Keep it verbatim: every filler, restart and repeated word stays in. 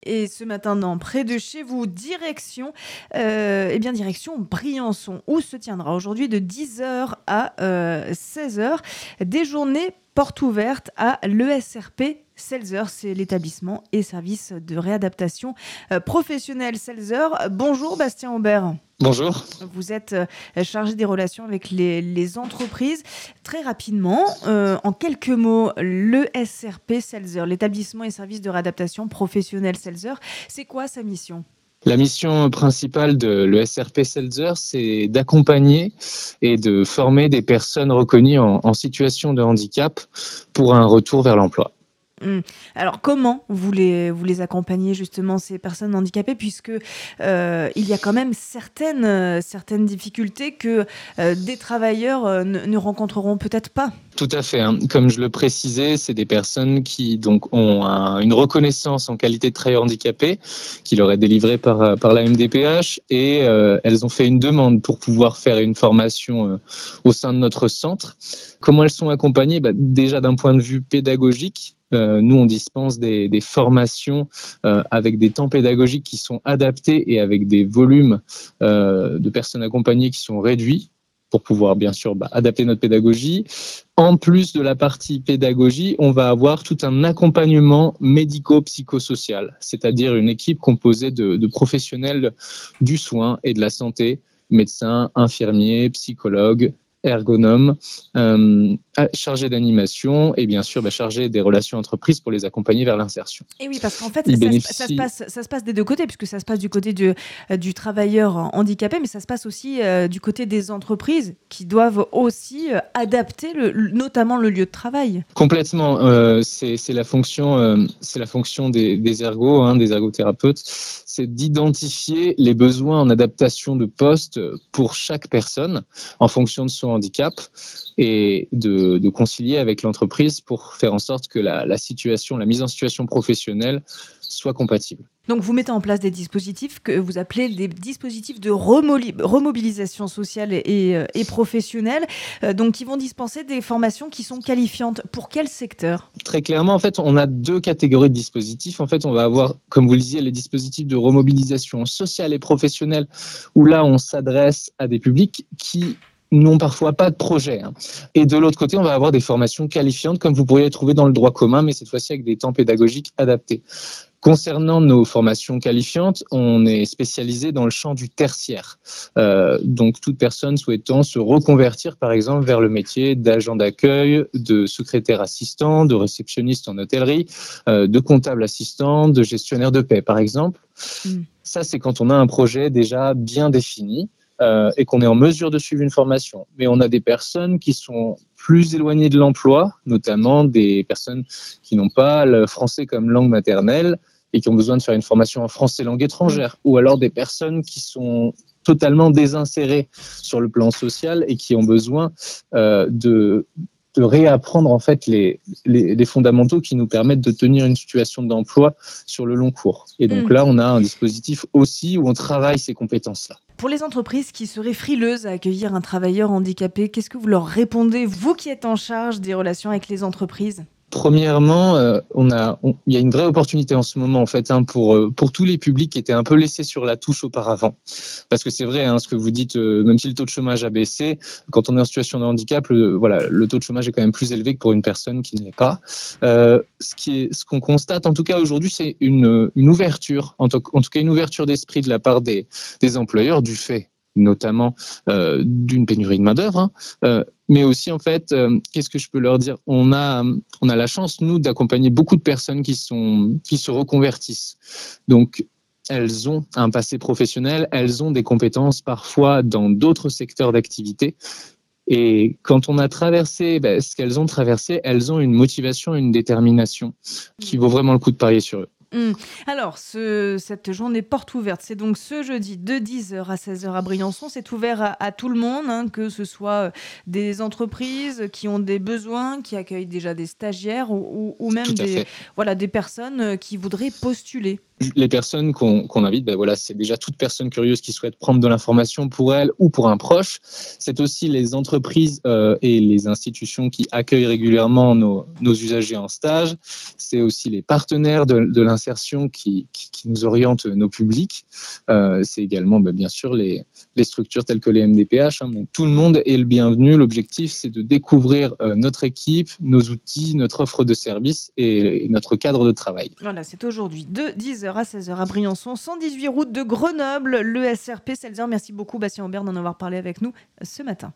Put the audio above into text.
Et ce matin, dans près de chez vous, direction, heu, eh bien direction Briançon, où se tiendra aujourd'hui de dix heures à, heu, seize heures des journées portes ouvertes à l'E S R P Seltzer. C'est l'établissement et service de réadaptation, heu, professionnelle Seltzer. Bonjour Bastien Aubert. Bonjour. Vous êtes, heu, chargé des relations avec les les entreprises. Très rapidement, heu, en quelques mots, l'E S R P Seltzer, l'établissement et service de réadaptation professionnelle Seltzer, c'est quoi sa mission? La mission principale de l'E S R P Seltzer, c'est d'accompagner et de former des personnes reconnues en, en situation de handicap pour un retour vers l'emploi. Mmh. Alors comment vous les vous les accompagnez justement ces personnes handicapées puisque, heu, il y a quand même certaines, heu, certaines difficultés que, heu, des travailleurs, heu, ne ne rencontreront peut-être pas? Tout à fait, hein. Comme je le précisais, c'est des personnes qui donc ont un- une reconnaissance en qualité de travailleur handicapé qui leur est délivrée par, euh, par la M D P H et euh, elles ont fait une demande pour pouvoir faire une formation euh, au sein de notre centre. Comment elles sont accompagnées? Bah, déjà d'un point de vue pédagogique, euh, nous on dispense des, des formations euh, avec des temps pédagogiques qui sont adaptés et avec des volumes euh, de personnes accompagnées qui sont réduits pour pouvoir bien sûr bah, adapter notre pédagogie. En plus de la partie pédagogie, on va avoir tout un accompagnement médico-psychosocial, c'est-à-dire une équipe composée de, de professionnels du soin et de la santé, médecins, infirmiers, psychologues, ergonomes, euh, chargés d'animation et bien sûr bah, chargés des relations entreprises pour les accompagner vers l'insertion. Et oui, parce qu'en fait, Ils ça se ça se bénéficient passe ça se passe des deux côtés, puisque ça se passe du côté du, heu, du travailleur handicapé, mais ça se passe aussi, heu, du côté des entreprises qui doivent aussi, heu, adapter le l notamment le lieu de travail. complètement. Euh, c'est, c'est la fonction, euh, c'est la fonction des, des ergos, hein, des ergothérapeutes, c'est d'identifier les besoins en adaptation de poste pour chaque personne en fonction de son handicap et de, de concilier avec l'entreprise pour faire en sorte que la, la situation, la mise en situation professionnelle soit compatible. Donc vous mettez en place des dispositifs que vous appelez des dispositifs de remoli remobilisation sociale et et heu, et professionnelle, heu, donc qui vont dispenser des formations qui sont qualifiantes. Pour quel secteur? Très clairement, en fait, on a deux catégories de dispositifs. En fait, on va avoir, comme vous le disiez, les dispositifs de remobilisation sociale et professionnelle, où là, on s'adresse à des publics qui n'ont parfois pas de projet, hein. Et de l'autre côté, on va avoir des formations qualifiantes, comme vous pourriez les trouver dans le droit commun, mais cette fois-ci avec des temps pédagogiques adaptés. Concernant nos formations qualifiantes, on est spécialisé dans le champ du tertiaire. Euh, donc, toute personne souhaitant se reconvertir, par exemple, vers le métier d'agent d'accueil, de secrétaire assistant, de réceptionniste en hôtellerie, euh, de comptable assistant, de gestionnaire de paie, par exemple. Mmh. Ça, c'est quand on a un projet déjà bien défini euh, et qu'on est en mesure de suivre une formation. Mais on a des personnes qui sont plus éloignées de l'emploi, notamment des personnes qui n'ont pas le français comme langue maternelle et qui ont besoin de faire une formation en français langue Mmh. étrangère, ou alors des personnes qui sont totalement désinsérées sur le plan social et qui ont besoin euh, de, de réapprendre en fait les, les, les fondamentaux qui nous permettent de tenir une situation d'emploi sur le long cours. Et donc Mmh. là, on a un dispositif aussi où on travaille ces compétences-là. Pour les entreprises qui seraient frileuses à accueillir un travailleur handicapé, qu'est-ce que vous leur répondez, vous qui êtes en charge des relations avec les entreprises? Premièrement, euh, on a, on- il y a une vraie opportunité en ce moment en fait hein, pour euh, pour tous les publics qui étaient un peu laissés sur la touche auparavant, parce que c'est vrai hein, ce que vous dites, euh, même si le taux de chômage a baissé, quand on est en situation de handicap, le, voilà, le taux de chômage est quand même plus élevé que pour une personne qui ne l'est pas. Euh, ce qui est, ce qu'on constate en tout cas aujourd'hui, c'est une une ouverture, en tout, en tout cas une ouverture d'esprit de la part des des employeurs du fait notamment euh, d'une pénurie de main d'œuvre, hein, euh, mais aussi en fait, euh, qu'est-ce que je peux leur dire? On a on a la chance, nous, d'accompagner beaucoup de personnes qui, sont, qui se reconvertissent. Donc, elles ont un passé professionnel, elles ont des compétences parfois dans d'autres secteurs d'activité. Et quand on a traversé ben, ce qu'elles ont traversé, elles ont une motivation, une détermination qui vaut vraiment le coup de parier sur eux. Mmh. Alors, ce cette journée porte ouverte, c'est donc ce jeudi de dix heures à seize heures à Briançon. C'est ouvert à à tout le monde, hein, que ce soit, heu, des entreprises qui ont des besoins, qui accueillent déjà des stagiaires ou ou ou Tout même à des fait. voilà, des personnes, heu, qui voudraient postuler. les personnes qu'on, qu'on invite, ben voilà, c'est déjà toute personne curieuse qui souhaite prendre de l'information pour elle ou pour un proche. C'est aussi les entreprises euh, et les institutions qui accueillent régulièrement nos, nos usagers en stage. C'est aussi les partenaires de, de l'insertion qui, qui, qui nous orientent nos publics. Euh, c'est également, ben, bien sûr, les, les structures telles que les M D P H. Hein. Donc, tout le monde est le bienvenu. L'objectif, c'est de découvrir euh, notre équipe, nos outils, notre offre de services et, et notre cadre de travail. Voilà, c'est aujourd'hui de dix heures à seize heures à Briançon, cent dix-huit route de Grenoble, le S R P Selzer. Merci beaucoup Bastien Aubert d'en avoir parlé avec nous ce matin.